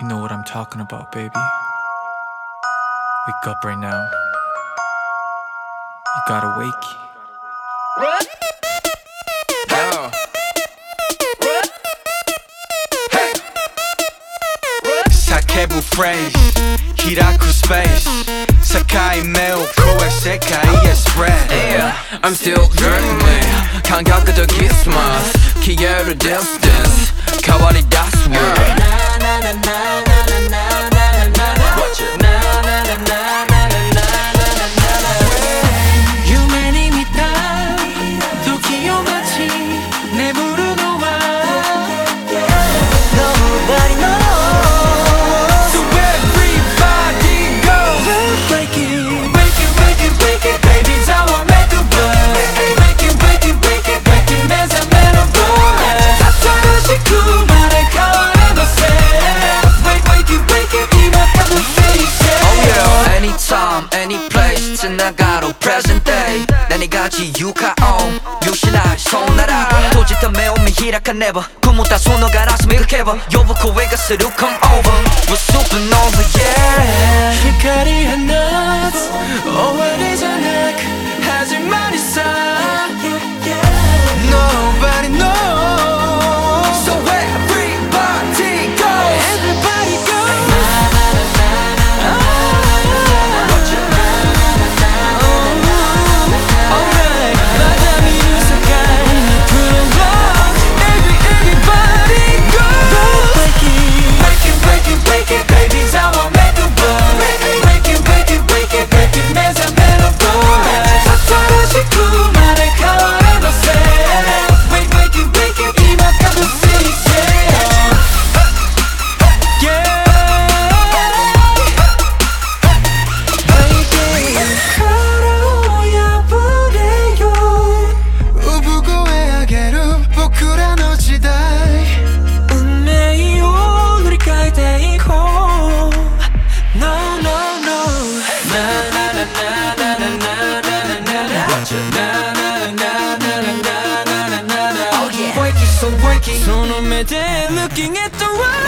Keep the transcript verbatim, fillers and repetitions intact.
You know what I'm talking about, baby. Wake up right now. You gotta wake. Yo. Sakebu phrase, hiraku space. Sakai meを超え世界へspread. Yeah, I'm still dreaming. 感覚とキスマス消える distance 変わり出す world. Any place つながる present day 何が自由かを見失いそうなら閉じた目を見開かねば曇ったそのガラス磨けば呼ぶ声がする come over We're supernova yeah 光放つ終わりじゃなく始まりさ Nobody knows So everybody go Everybody go So working その目で looking at the world